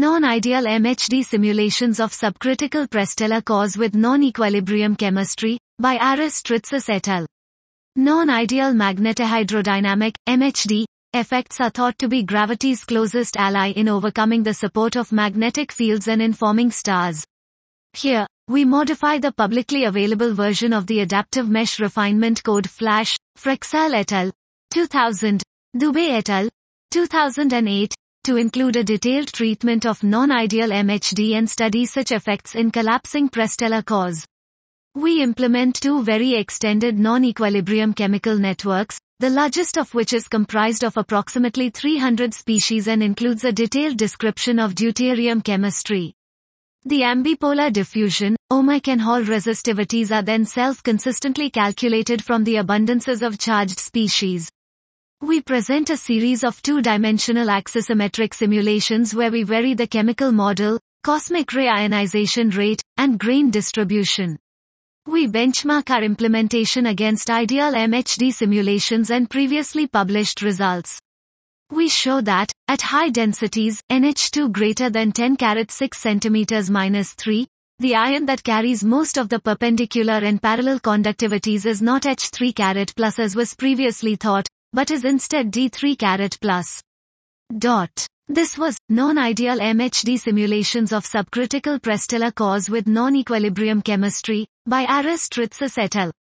Non-ideal MHD simulations of subcritical prestellar cores with non-equilibrium chemistry, by Aris Tritsis et al. Non-ideal magnetohydrodynamic, MHD, effects are thought to be gravity's closest ally in overcoming the support of magnetic fields and in forming stars. Here, we modify the publicly available version of the adaptive mesh refinement code FLASH, Frexal et al. 2000, Dubey et al. 2008, to include a detailed treatment of non-ideal MHD and study such effects in collapsing prestellar cores. We implement two very extended non-equilibrium chemical networks, the largest of which is comprised of approximately 300 species and includes a detailed description of deuterium chemistry. The ambipolar diffusion, ohmic and Hall resistivities are then self-consistently calculated from the abundances of charged species. We present a series of two-dimensional axisymmetric simulations where we vary the chemical model, cosmic ray ionization rate, and grain distribution. We benchmark our implementation against ideal MHD simulations and previously published results. We show that, at high densities, NH2 greater than 10 6 cm-3, the ion that carries most of the perpendicular and parallel conductivities is not H3 as was previously thought, but is instead D3 This was, non-ideal MHD simulations of subcritical prestellar cores with non-equilibrium chemistry, by Aris Tritsis et al.